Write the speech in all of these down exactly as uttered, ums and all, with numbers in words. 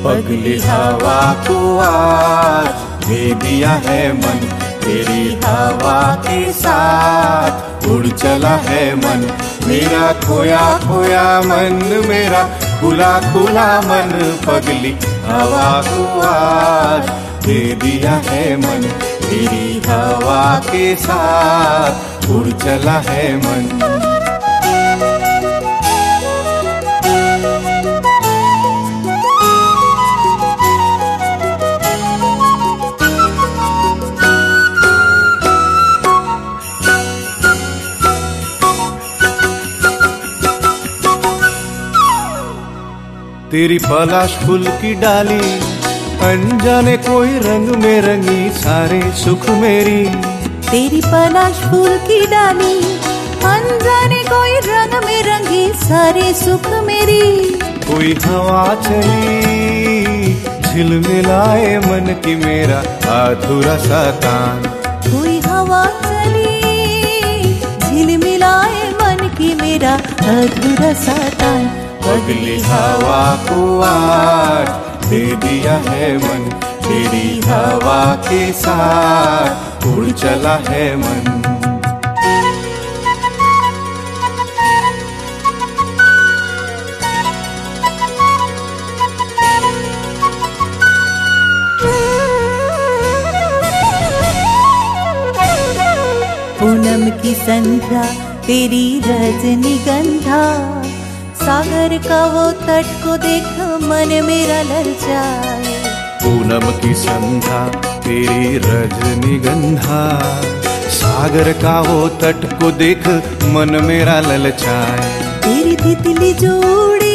पगली हवा को आज दे दिया है मन, तेरी हवा के साथ उड़ चला है मन। मेरा खोया खोया मन, मेरा खुला खुला मन, पगली हवा को आज दे दिया है मन, तेरी हवा के साथ उड़ चला है मन। तेरी पलाश फूल की डाली, अनजाने कोई रंग में रंगी सारे सुख मेरी। तेरी पलाश फूल की डाली, अनजाने कोई रंग में रंगी सारे सुख मेरी। कोई हवा चली झिलमिलाए मन की मेरा अधूरा सा तान। कोई हवा चली झिलमिलाए मन की मेरा अधूरा सा तान। पगली हवा को आज दे दिया है मन, तेरी हवा के साथ उड़ चला है मन। पूनम की संध्या तेरी रजनीगंधा, सागर का वो तट को देख मन मेरा ललचाए। पूनम की संध्या तेरी रजनीगंधा, सागर का वो तट को देख मन मेरा ललचाए। तेरी तितली जोड़ी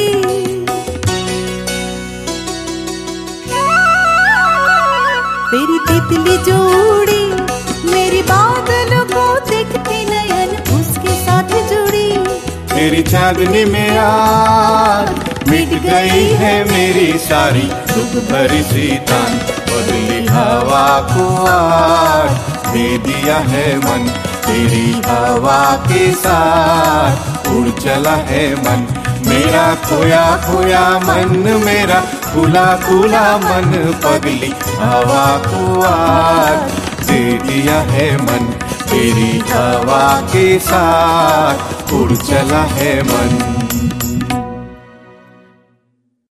तेरी तितली जोड़ी, मेरी बादलों को देखती नयन उसके साथ जुड़ी। तेरी चांदनी में आज मिट गई है मेरी सारी दुख भरी सी तान। पगली हवा को आज दे दिया है मन, तेरी हवा के साथ उड़ चला है मन। मेरा खोया खोया मन, मेरा खुला खुला मन, पगली हवा को आज दे दिया है मन, तेरी हवा के साथ उड़ चला है मन।